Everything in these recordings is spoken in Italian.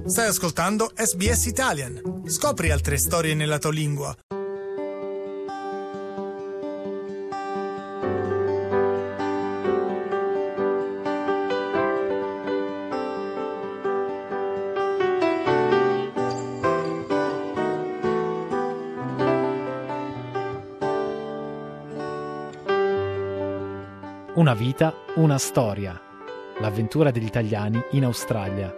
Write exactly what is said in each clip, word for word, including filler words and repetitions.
Stai ascoltando S B S Italian. Scopri altre storie nella tua lingua. Una vita, una storia. L'avventura degli italiani in Australia.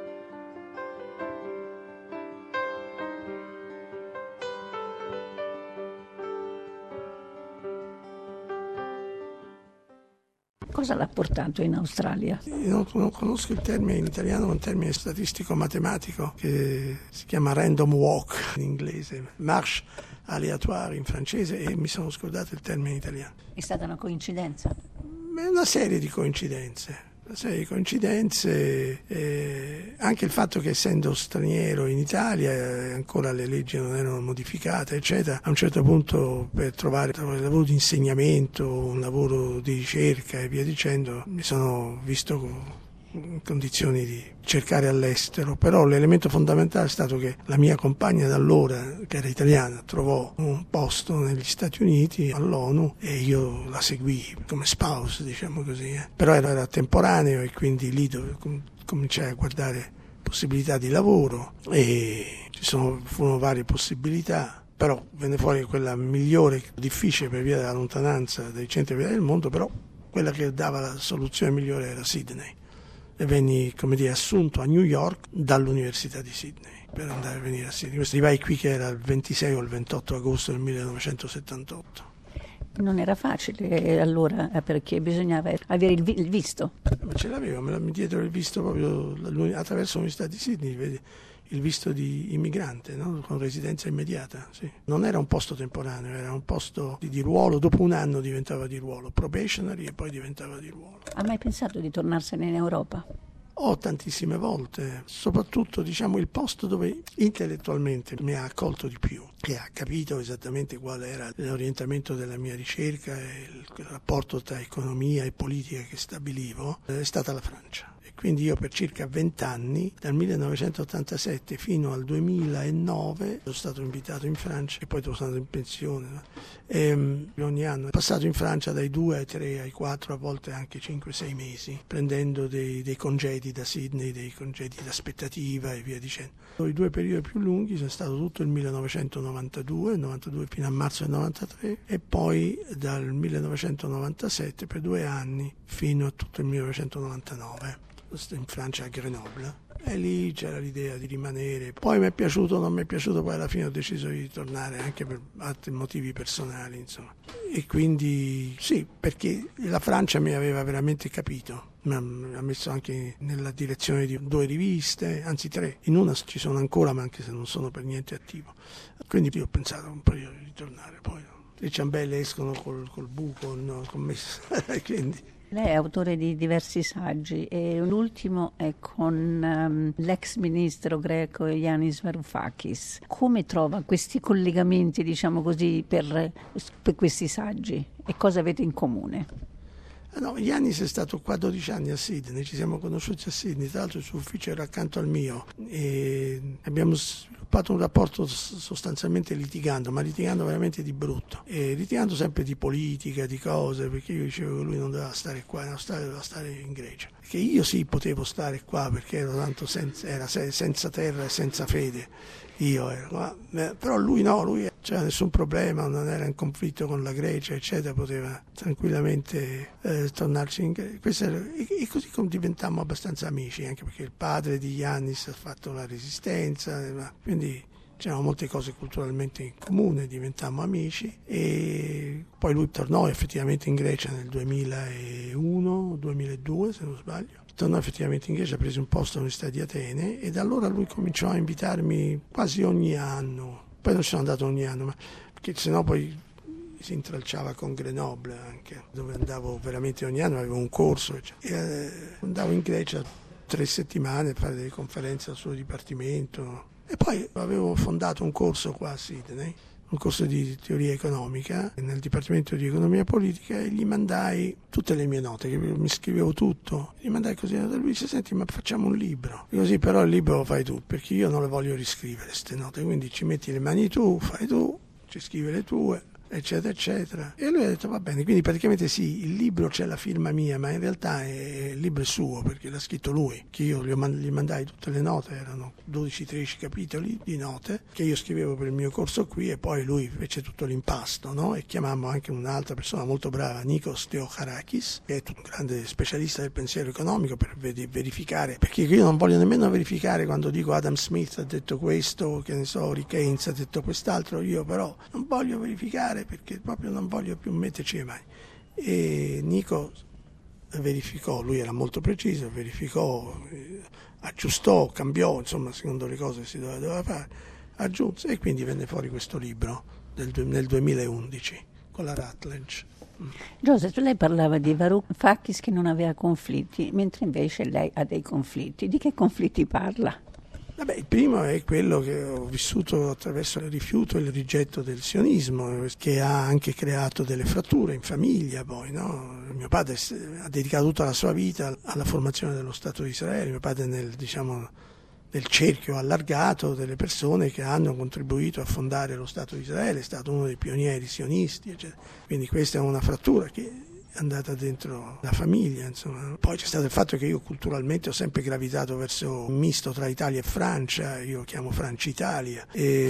Cosa l'ha portato in Australia? Io non conosco il termine in italiano, è un termine statistico-matematico che si chiama random walk in inglese, marche aléatoire in francese, e mi sono scordato il termine in italiano. È stata una coincidenza? È una serie di coincidenze. Una serie di coincidenze, eh, anche il fatto che essendo straniero in Italia eh, ancora le leggi non erano modificate, eccetera, a un certo punto per trovare un lavoro di insegnamento, un lavoro di ricerca e via dicendo, mi sono visto in condizioni di cercare all'estero, però l'elemento fondamentale è stato che la mia compagna d'allora, che era italiana, trovò un posto negli Stati Uniti all'ONU e io la seguii come spouse, diciamo così, eh. Però era, era temporaneo e quindi lì dove com- cominciai a guardare possibilità di lavoro e ci sono, furono varie possibilità, però venne fuori quella migliore, difficile per via della lontananza dai centri del mondo, però quella che dava la soluzione migliore era Sydney. E venni, come dire, assunto a New York dall'Università di Sydney per andare a venire a Sydney. Arrivai qui che era il ventisei o il ventotto agosto del millenovecentosettantotto. Non era facile allora perché bisognava avere il, vi- il visto. Ma ce l'avevo, me la, mi diedero il visto proprio attraverso l'Università di Sydney, vedi, il visto di immigrante, no? Con residenza immediata. Sì. Non era un posto temporaneo, era un posto di, di ruolo, dopo un anno diventava di ruolo, probationary e poi diventava di ruolo. Ha mai pensato di tornarsene in Europa? Oh, tantissime volte, soprattutto diciamo il posto dove intellettualmente mi ha accolto di più, che ha capito esattamente qual era l'orientamento della mia ricerca e il rapporto tra economia e politica che stabilivo, è stata la Francia. Quindi io per circa vent'anni, dal millenovecentottantasette fino al duemilanove, sono stato invitato in Francia e poi sono andato in pensione. No? E, um, ogni anno ho passato in Francia dai due ai tre ai quattro, a volte anche cinque sei mesi, prendendo dei, dei congedi da Sydney, dei congedi d'aspettativa e via dicendo. I due periodi più lunghi sono stato tutto il millenovecentonovantadue, novantadue fino a marzo del novantatré, e poi dal millenovecentonovantasette per due anni fino a tutto il millenovecentonovantanove. In Francia a Grenoble, e lì c'era l'idea di rimanere. Poi mi è piaciuto, non mi è piaciuto, poi alla fine ho deciso di tornare anche per altri motivi personali, insomma. E quindi sì, perché la Francia mi aveva veramente capito, mi ha messo anche nella direzione di due riviste, anzi tre, in una ci sono ancora, ma anche se non sono per niente attivo. Quindi io ho pensato un periodo di tornare, poi le ciambelle escono col, col buco, no, commesso, quindi... Lei è autore di diversi saggi e l'ultimo è con um, l'ex ministro greco Yanis Varoufakis. Come trova questi collegamenti, diciamo così, per, per questi saggi e cosa avete in comune? No, Yanis è stato qua dodici anni a Sydney, ci siamo conosciuti a Sydney, tra l'altro il suo ufficio era accanto al mio e abbiamo sviluppato un rapporto sostanzialmente litigando, ma litigando veramente di brutto, e litigando sempre di politica, di cose, perché io dicevo che lui non doveva stare qua in Australia, doveva stare in Grecia, che io sì potevo stare qua perché ero tanto senza, era senza terra e senza fede. Io ero, ma, però lui no, lui c'era nessun problema, non era in conflitto con la Grecia, eccetera, poteva tranquillamente eh, tornarci in Grecia. E, e così diventammo abbastanza amici, anche perché il padre di Yanis ha fatto la resistenza, quindi c'erano molte cose culturalmente in comune, diventammo amici, e poi lui tornò effettivamente in Grecia nel duemilauno duemiladue, se non sbaglio. Tornò effettivamente in Grecia, ha preso un posto all'Università di Atene e da allora lui cominciò a invitarmi quasi ogni anno. Poi non ci sono andato ogni anno, ma perché sennò poi si intralciava con Grenoble anche, dove andavo veramente ogni anno, avevo un corso, eccetera. E eh, andavo in Grecia tre settimane a fare delle conferenze al suo dipartimento. E poi avevo fondato un corso qua a Sydney, un corso di teoria economica nel Dipartimento di Economia Politica e gli mandai tutte le mie note, che mi scrivevo tutto, gli mandai così, e lui dice: senti, ma facciamo un libro. E così, però il libro lo fai tu, perché io non le voglio riscrivere queste note, quindi ci metti le mani tu, fai tu, ci scrivi le tue, eccetera eccetera. E lui ha detto: va bene. Quindi praticamente sì, il libro c'è la firma mia, ma in realtà è, il libro è suo, perché l'ha scritto lui, che io gli, gli mandai tutte le note, erano dodici tredici capitoli di note che io scrivevo per il mio corso qui, e poi lui fece tutto l'impasto, no? E chiamammo anche un'altra persona molto brava, Nikos Theocharakis, che è un grande specialista del pensiero economico, per verificare, perché io non voglio nemmeno verificare quando dico Adam Smith ha detto questo, che ne so, Rick Haynes ha detto quest'altro, io però non voglio verificare, perché proprio non voglio più metterci le mani. E Nico verificò, lui era molto preciso, verificò, eh, aggiustò, cambiò, insomma, secondo le cose che si doveva, doveva fare, aggiunse, e quindi venne fuori questo libro del, nel duemilaundici con la Routledge. Joseph, lei parlava di Varoufakis che non aveva conflitti, mentre invece lei ha dei conflitti. Di che conflitti parla? Vabbè, il primo è quello che ho vissuto attraverso il rifiuto e il rigetto del sionismo, che ha anche creato delle fratture in famiglia poi, no? Mio padre ha dedicato tutta la sua vita alla formazione dello Stato di Israele, mio padre nel, diciamo, nel cerchio allargato delle persone che hanno contribuito a fondare lo Stato di Israele, è stato uno dei pionieri sionisti, eccetera. Quindi questa è una frattura che è andata dentro la famiglia, insomma. Poi c'è stato il fatto che io culturalmente ho sempre gravitato verso un misto tra Italia e Francia, io chiamo Francia Italia,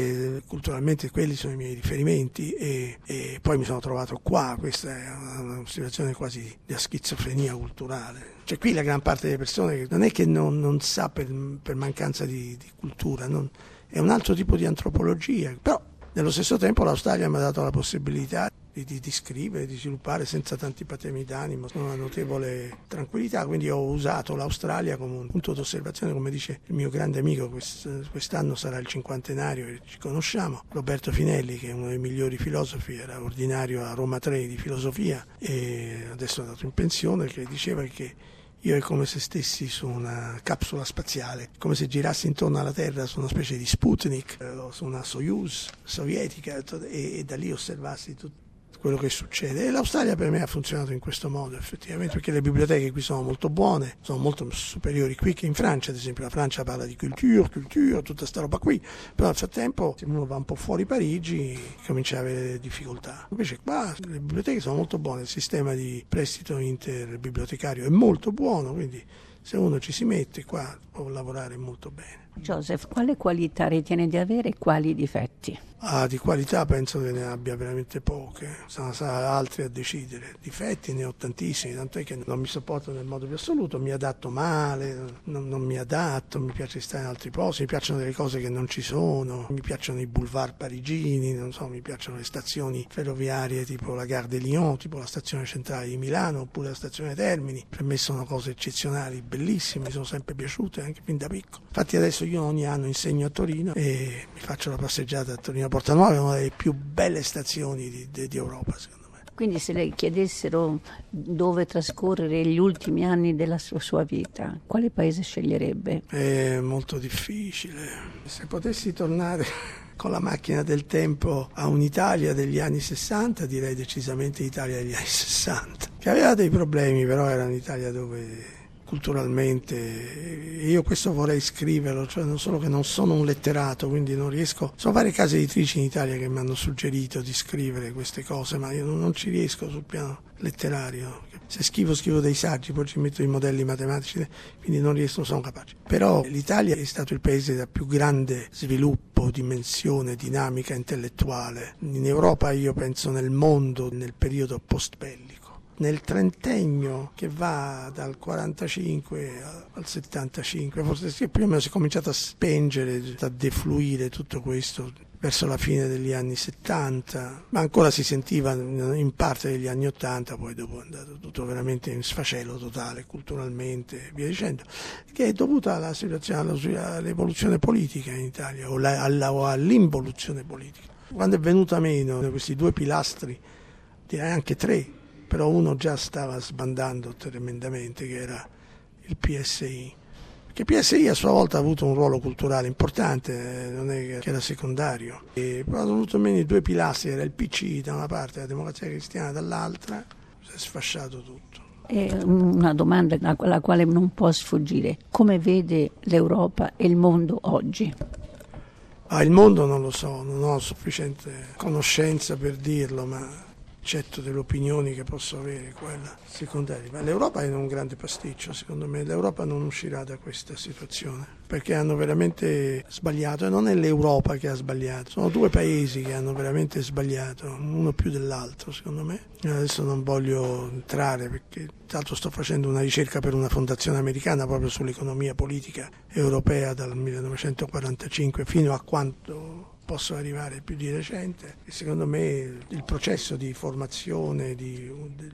e culturalmente quelli sono i miei riferimenti, e, e poi mi sono trovato qua. Questa è una, una situazione quasi di schizofrenia culturale. Cioè qui la gran parte delle persone che non è che non, non sa per, per mancanza di, di cultura, non, è un altro tipo di antropologia, però nello stesso tempo l'Australia mi ha dato la possibilità di, di, di scrivere, di sviluppare senza tanti patemi d'animo, con una notevole tranquillità, quindi ho usato l'Australia come un punto d'osservazione, come dice il mio grande amico, quest, quest'anno sarà il cinquantenario che ci conosciamo, Roberto Finelli, che è uno dei migliori filosofi, era ordinario a Roma tre di filosofia e adesso è andato in pensione, che diceva che io è come se stessi su una capsula spaziale, come se girassi intorno alla Terra su una specie di Sputnik eh, o su una Soyuz sovietica, e, e da lì osservassi tutto quello che succede. E l'Australia per me ha funzionato in questo modo effettivamente, perché le biblioteche qui sono molto buone, sono molto superiori qui che in Francia. Ad esempio la Francia parla di culture, culture, tutta sta roba qui, però nel frattempo se uno va un po' fuori Parigi comincia a avere difficoltà. Invece qua le biblioteche sono molto buone, il sistema di prestito interbibliotecario è molto buono, quindi se uno ci si mette qua può lavorare molto bene. Joseph, quale qualità ritiene di avere e quali difetti? Ah, di qualità penso che ne abbia veramente poche, sono altri a decidere. Difetti ne ho tantissimi, tant'è che non mi sopporto nel modo più assoluto, mi adatto male, non, non mi adatto, mi piace stare in altri posti, mi piacciono delle cose che non ci sono, mi piacciono i boulevard parigini, non so, mi piacciono le stazioni ferroviarie tipo la Gare de Lyon, tipo la stazione centrale di Milano, oppure la stazione Termini. Per me sono cose eccezionali, bellissime, mi sono sempre piaciute anche fin da piccolo. Infatti adesso io ogni anno insegno a Torino e mi faccio la passeggiata a Torino Porta Nuova, è una delle più belle stazioni di, di, di Europa, secondo me. Quindi se le chiedessero dove trascorrere gli ultimi anni della sua, sua vita, quale paese sceglierebbe? È molto difficile. Se potessi tornare con la macchina del tempo a un'Italia degli anni sessanta, direi decisamente Italia degli anni sessanta, che aveva dei problemi, però era un'Italia dove culturalmente, io questo vorrei scriverlo, cioè non solo che non sono un letterato, quindi non riesco, sono varie case editrici in Italia che mi hanno suggerito di scrivere queste cose, ma io non, non ci riesco sul piano letterario. Se scrivo scrivo dei saggi, poi ci metto i modelli matematici, quindi non riesco, non sono capace. Però l'Italia è stato il paese da più grande sviluppo, dimensione, dinamica intellettuale in Europa, io penso nel mondo, nel periodo post-bellico. Nel trentennio che va dal quarantacinque al settantacinque, forse più o meno si è cominciato a spengere, a defluire tutto questo verso la fine degli anni settanta, ma ancora si sentiva in parte degli anni ottanta, poi dopo è andato tutto veramente in sfascello totale, culturalmente, via dicendo, che è dovuta alla situazione, all'evoluzione politica in Italia, o, la, alla, o all'involuzione politica. Quando è venuta meno questi due pilastri, direi anche tre, però uno già stava sbandando tremendamente, che era il P S I. Che P S I a sua volta ha avuto un ruolo culturale importante, non è che era secondario. E poi ha avuto meno due pilastri, era il P C da una parte e la Democrazia Cristiana dall'altra, si è sfasciato tutto. È una domanda alla quale non può sfuggire. Come vede l'Europa e il mondo oggi? Ah, il mondo non lo so, non ho sufficiente conoscenza per dirlo, ma eccetto delle opinioni che posso avere, quella secondaria. Ma l'Europa è in un grande pasticcio, secondo me. L'Europa non uscirà da questa situazione, perché hanno veramente sbagliato, e non è l'Europa che ha sbagliato, sono due paesi che hanno veramente sbagliato, uno più dell'altro, secondo me. Adesso non voglio entrare, perché tanto sto facendo una ricerca per una fondazione americana proprio sull'economia politica europea dal millenovecentoquarantacinque fino a quanto posso arrivare più di recente, e secondo me il processo di formazione di,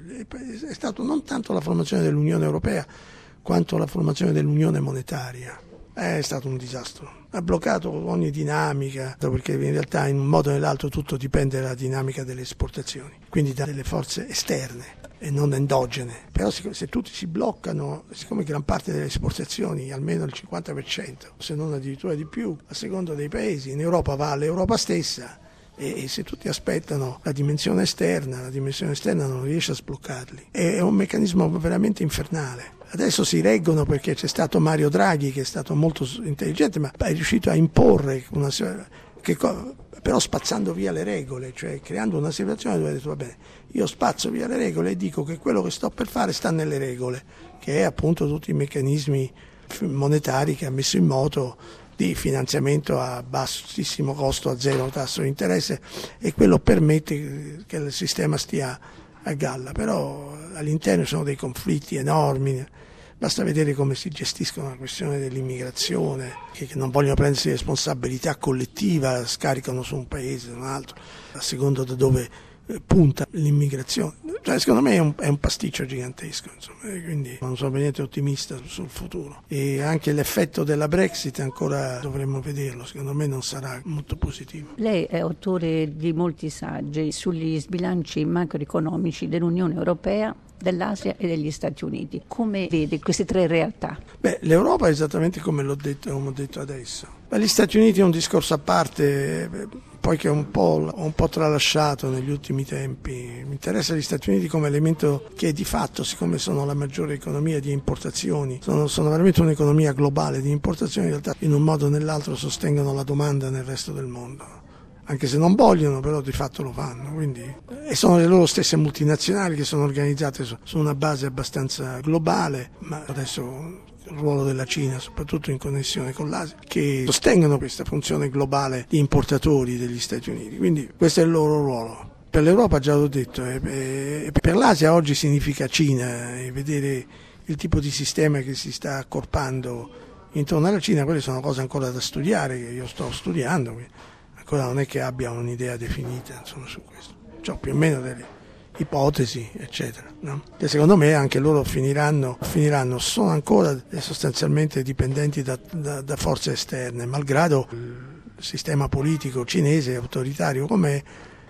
è stato non tanto la formazione dell'Unione Europea quanto la formazione dell'Unione Monetaria. È stato un disastro, ha bloccato ogni dinamica, perché in realtà in un modo o nell'altro tutto dipende dalla dinamica delle esportazioni, quindi dalle forze esterne e non endogene. Però se tutti si bloccano, siccome gran parte delle esportazioni, almeno il cinquanta per cento, se non addirittura di più, a seconda dei paesi, in Europa va all'Europa stessa, e se tutti aspettano la dimensione esterna, la dimensione esterna non riesce a sbloccarli. È un meccanismo veramente infernale. Adesso si reggono perché c'è stato Mario Draghi, che è stato molto intelligente, ma è riuscito a imporre una che, però spazzando via le regole, cioè creando una situazione dove ha detto va bene, io spazzo via le regole e dico che quello che sto per fare sta nelle regole, che è appunto tutti i meccanismi monetari che ha messo in moto di finanziamento a bassissimo costo, a zero tasso di interesse, e quello permette che il sistema stia a galla. Però all'interno ci sono dei conflitti enormi, basta vedere come si gestiscono la questione dell'immigrazione, che non vogliono prendersi responsabilità collettiva, scaricano su un paese, su un altro, a seconda da dove punta l'immigrazione. Cioè, secondo me è un, è un pasticcio gigantesco, insomma, e quindi non sono per niente ottimista sul futuro. E anche l'effetto della Brexit ancora dovremmo vederlo, secondo me non sarà molto positivo. Lei è autore di molti saggi sugli sbilanci macroeconomici dell'Unione Europea, dell'Asia e degli Stati Uniti. Come vede queste tre realtà? Beh, l'Europa è esattamente come l'ho detto, come ho detto adesso. Ma gli Stati Uniti è un discorso a parte, poi che ho un po', un po' tralasciato negli ultimi tempi. Mi interessa gli Stati Uniti come elemento che di fatto, siccome sono la maggiore economia di importazioni, sono, sono veramente un'economia globale di importazioni, in realtà in un modo o nell'altro sostengono la domanda nel resto del mondo. Anche se non vogliono, però di fatto lo fanno. Quindi, e sono le loro stesse multinazionali che sono organizzate su, su una base abbastanza globale, ma adesso il ruolo della Cina, soprattutto in connessione con l'Asia, che sostengono questa funzione globale di importatori degli Stati Uniti. Quindi questo è il loro ruolo. Per l'Europa, già l'ho detto, e per l'Asia oggi significa Cina, e vedere il tipo di sistema che si sta accorpando intorno alla Cina, quelle sono cose ancora da studiare, che io sto studiando. Ancora non è che abbia un'idea definita, insomma, su questo. Cioè, più o meno delle ipotesi, eccetera. No? Che secondo me anche loro finiranno, finiranno sono ancora sostanzialmente dipendenti da, da, da forze esterne, malgrado il sistema politico cinese autoritario com'è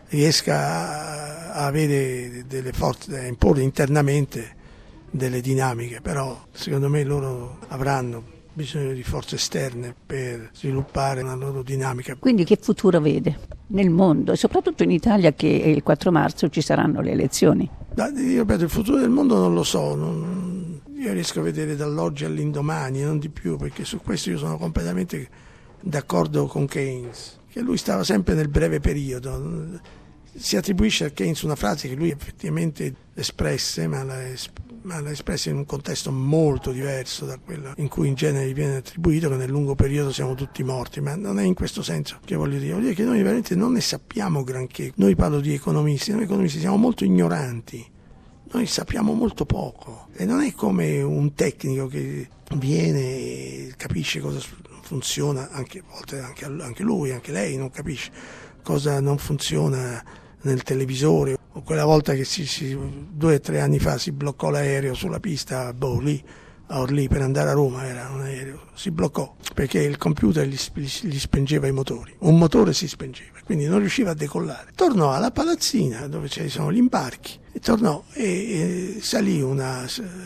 riesca a, a avere delle forze, a imporre internamente delle dinamiche, però secondo me loro avranno bisogno di forze esterne per sviluppare una loro dinamica. Quindi che futuro vede nel mondo e soprattutto in Italia, che il quattro marzo ci saranno le elezioni? Io ripeto, il futuro del mondo non lo so, non, io riesco a vedere dall'oggi all'indomani, non di più, perché su questo io sono completamente d'accordo con Keynes, che lui stava sempre nel breve periodo. Si attribuisce a Keynes una frase che lui effettivamente espresse, ma la espresse ma l'ha espressa in un contesto molto diverso da quello in cui in genere viene attribuito, che nel lungo periodo siamo tutti morti, ma non è in questo senso che voglio dire. Voglio dire che noi veramente non ne sappiamo granché. Noi parlo di economisti, noi economisti siamo molto ignoranti, noi sappiamo molto poco, e non è come un tecnico che viene e capisce cosa funziona, anche a volte anche, anche lui, anche lei non capisce cosa non funziona nel televisore, o quella volta che si, si, due o tre anni fa si bloccò l'aereo sulla pista, boh, lì, a Orly per andare a Roma, era un aereo, si bloccò perché il computer gli, gli spengeva i motori, un motore si spengeva, quindi non riusciva a decollare. Tornò alla palazzina dove ci sono gli imbarchi, e tornò e, e salì una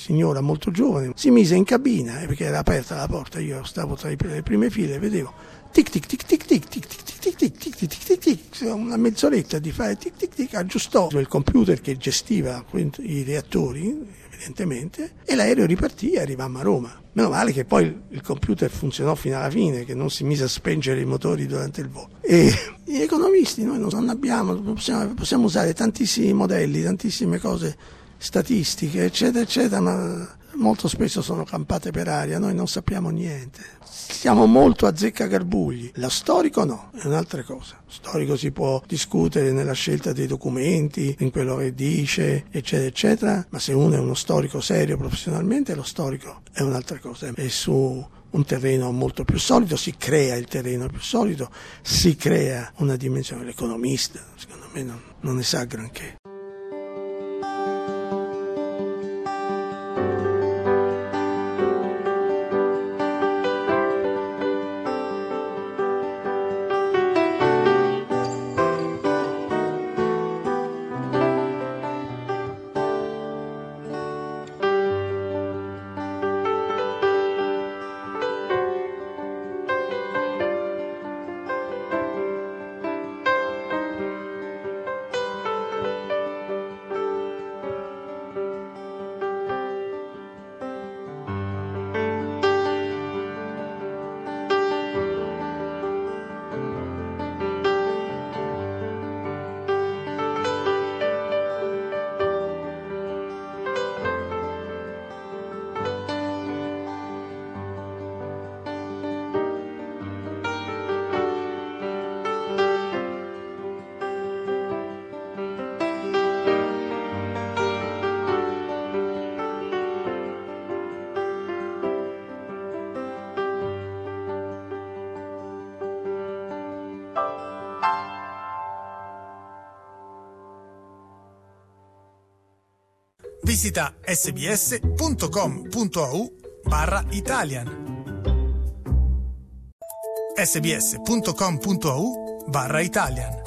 signora molto giovane, si mise in cabina, eh, perché era aperta la porta, io stavo tra le prime file e vedevo tic tic tic tic tic tic tic tic tic tic tic tic tic tic, una mezz'oretta di fare tic tic tic, aggiustò il computer che gestiva i reattori evidentemente, e l'aereo ripartì e arrivammo a Roma. Meno male che poi il computer funzionò fino alla fine, che non si mise a spengere i motori durante il volo. E gli economisti noi non abbiamo, possiamo, possiamo usare tantissimi modelli, tantissime cose statistiche, eccetera, eccetera, ma molto spesso sono campate per aria, noi non sappiamo niente. Siamo molto azzeccagarbugli. Lo storico no, è un'altra cosa. Lo storico si può discutere nella scelta dei documenti, in quello che dice, eccetera, eccetera, ma se uno è uno storico serio professionalmente, lo storico è un'altra cosa. È su un terreno molto più solido, si crea il terreno più solido, si crea una dimensione. L'economista, secondo me, non, non ne sa granché. Visita sbs.com.au barra Italian. sbs.com.au barra Italian.